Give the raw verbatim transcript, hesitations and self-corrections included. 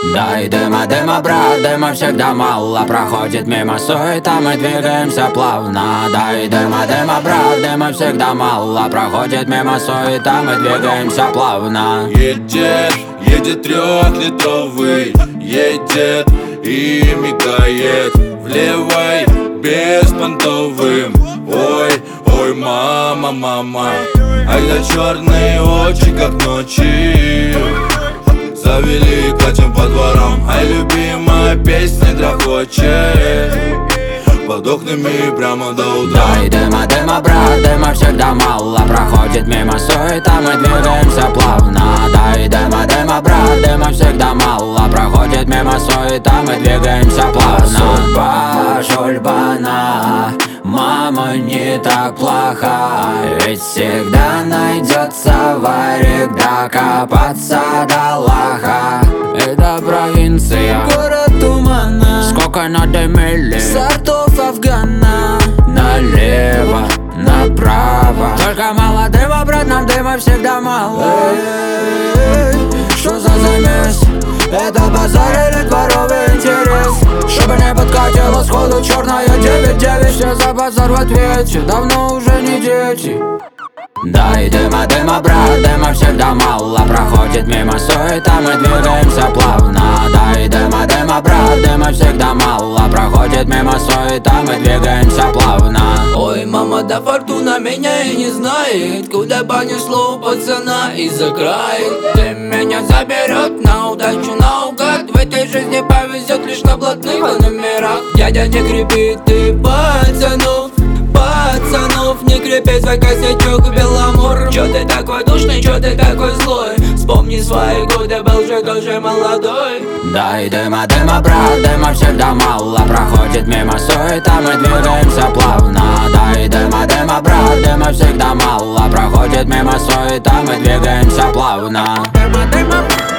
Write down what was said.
Дай дыма, дыма, брат, дыма всегда мало. Проходит мимо суета, мы двигаемся плавно. Дай дыма, дыма, брат, дыма всегда мало. Проходит мимо суета, мы двигаемся плавно. Едет, едет трехлитровый, едет и мигает в левой беспонтовым. Ой, ой, мама, мама, ай да черные очи, как ночи. Завели, катим по дворам, ай, любимая песня дрохочет под окнами прямо до утра. Дай дыма, дыма, брат, дыма всегда мало. Проходит мимо суета, мы двигаемся плавно. Дай дыма, дыма, брат, дыма всегда мало. Проходит мимо суета, мы двигаемся плавно. Судьба жульбана, мама не так плоха. Ведь всегда найдется варик докопаться до лоха. Это провинция, город тумана, сколько надо мили сортов Афгана. налево, направо. Только мало дыма, брат, нам дыма всегда мало. Эй, что за замес? Это базар или дворовый интерес? Чтобы не подкатило сходу черная девять девять. Все за базар в ответе, давно уже не дети. Дай дыма, дыма, брат, дыма всегда мало. Проходит мимо суета, мы двигаемся плавно. Дай дыма, дыма, брат, дыма всегда мало. Проходит мимо суета, мы двигаемся плавно. Ой, мама, да фортуна меня и не знает, куда понесло пацана из-за края. Ты меня заберет на удачу наугад. В этой жизни повезет лишь на блатных номерах. Дядя, не крепи ты пацанов, пацанов, не крепи свой косячок, Беломор. Чё ты такой душный, чё ты такой злой? Вспомни свои годы, был же тоже молодой. Дай дыма, дыма, брат, дыма всегда мало. Проходит мимо суета, мы двигаемся плавно. Дай дыма, дыма, брат, дыма всегда мало. Проходит мимо суета, мы двигаемся плавно. Дыма, дыма,